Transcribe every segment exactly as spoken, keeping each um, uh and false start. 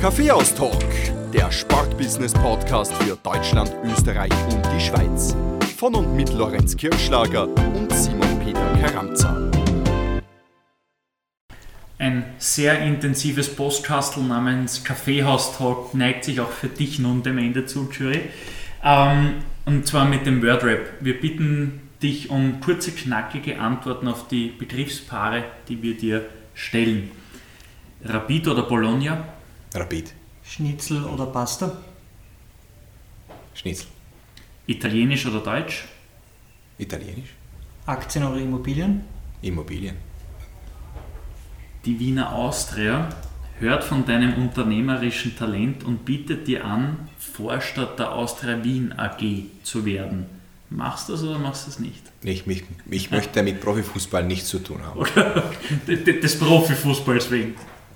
Kaffeehaus-Talk, der Sportbusiness-Podcast für Deutschland, Österreich und die Schweiz. Von und mit Lorenz Kirschlager und Simon Peter Karamza. Ein sehr intensives Postkastel namens Kaffeehaus-Talk neigt sich auch für dich nun dem Ende zu, Jury. Ähm, und zwar mit dem Wordrap. Wir bitten dich um kurze, knackige Antworten auf die Begriffspaare, die wir dir stellen. Rapid oder Bologna? Rapid. Schnitzel oder Pasta? Schnitzel. Italienisch oder Deutsch? Italienisch. Aktien oder Immobilien? Immobilien. Die Wiener Austria hört von deinem unternehmerischen Talent und bietet dir an, Vorstand der Austria Wien A G zu werden. Machst du das oder machst du das nicht? Ich, mich, ich möchte mit Profifußball nichts zu tun haben. Des Profifußballs wegen.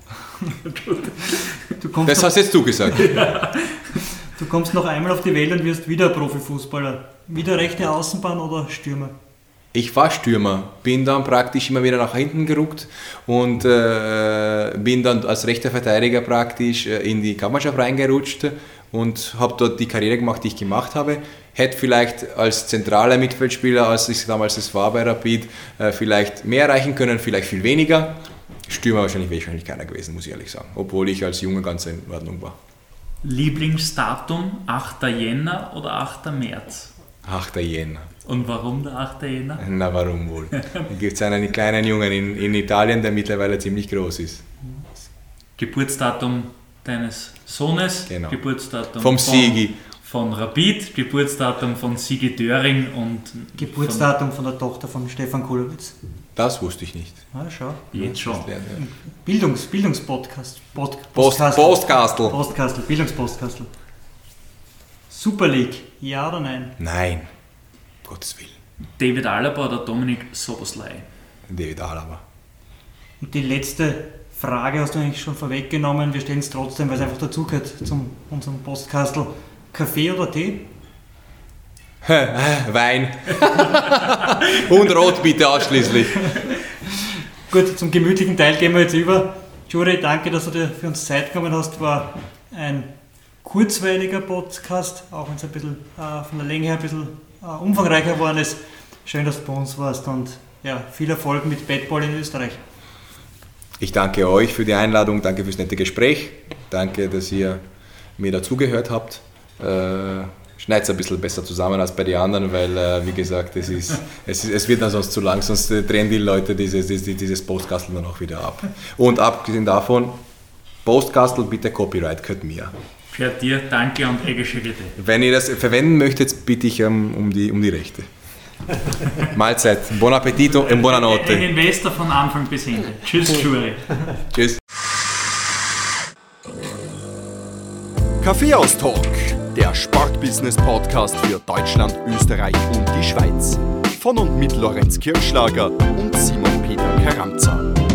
Du kommst Das noch, hast jetzt du gesagt. Ja. Du kommst noch einmal auf die Welt und wirst wieder Profifußballer. Wieder rechte Außenbahn oder Stürmer? Ich war Stürmer, bin dann praktisch immer wieder nach hinten gerückt und äh, bin dann als rechter Verteidiger praktisch äh, in die Kampfmannschaft reingerutscht und habe dort die Karriere gemacht, die ich gemacht habe. Hätte vielleicht als zentraler Mittelfeldspieler, als ich damals es war bei Rapid, äh, vielleicht mehr erreichen können, vielleicht viel weniger. Stürmer wahrscheinlich wäre ich wahrscheinlich keiner gewesen, muss ich ehrlich sagen, obwohl ich als Junge ganz in Ordnung war. Lieblingsdatum achter Jänner oder achter März? achter Jänner. Und warum der achter Jänner? Na, warum wohl? Da gibt es einen kleinen Jungen in, in Italien, der mittlerweile ziemlich groß ist. Geburtsdatum deines Sohnes, Genau. Geburtsdatum Vom von, Sigi. von Rapid, Geburtsdatum von Sigi Döring und Geburtsdatum von der Tochter von Stefan Kulowitz. Das wusste ich nicht. Ah, schau. von jetzt schon. Bildungs, Bildungspodcast. Pod, Post, Postkastel. Postkastel. Postkastel, Bildungspostkastel. Super League, ja oder nein? Nein, um Gottes Willen. David Alaba oder Dominik Szoboszlai? David Alaba. Und die letzte Frage hast du eigentlich schon vorweggenommen. Wir stellen es trotzdem, weil es einfach dazugehört zum unserem Postkastel. Kaffee oder Tee? Wein. Und Rot bitte ausschließlich. Gut, zum gemütlichen Teil gehen wir jetzt über. Jury, danke, dass du dir für uns Zeit genommen hast. War ein kurzweiliger Podcast, auch wenn es ein bisschen äh, von der Länge her ein bisschen äh, umfangreicher geworden ist. Schön, dass du bei uns warst und ja, viel Erfolg mit Badball in Österreich. Ich danke euch für die Einladung, danke fürs nette Gespräch, danke, dass ihr mir dazugehört habt. Äh, Schneidet es ein bisschen besser zusammen als bei den anderen, weil, äh, wie gesagt, es, ist, es, ist, es wird dann sonst zu lang, sonst äh, drehen die Leute dieses, dieses, dieses Postkastel dann auch wieder ab. Und abgesehen davon, Postkastel, bitte Copyright, gehört mir. Für dir, danke und egische Bitte. Wenn ihr das verwenden möchtet, bitte ich um, um, die, um die Rechte. Mahlzeit, buon appetito e Ein buonanotte. Investor von Anfang bis Ende. Tschüss, Jury. Tschüss. Kaffeehaus-Talk, der Sportbusiness-Podcast für Deutschland, Österreich und die Schweiz. Von und mit Lorenz Kirschlager und Simon Peter Karamza.